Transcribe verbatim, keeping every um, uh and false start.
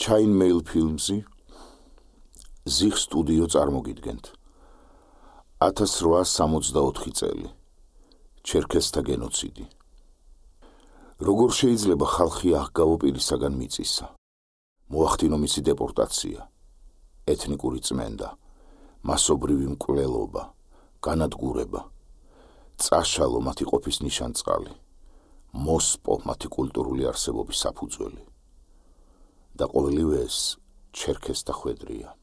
Chainmail ფილმსი ზიხ სტუდიო წარმოგიდგენთ. ათას რვაასი სამოცდაოთხი წელი. ჩერქეზთა გენოციდი. როგორ შეიძლება ხალხი აღგავო პირისაგან მიწისა? მოახდინო მისი დეპორტაცია, ეთნიკური წმენდა, მასობრივი მკვლელობა, განადგურება, წაშალო მათი ყოფის ნიშანწყალი, მოსპო მათი კულტურული არსებობის საფუძველი. და ყოველივე ეს ჩერქეზთა ხვედრია.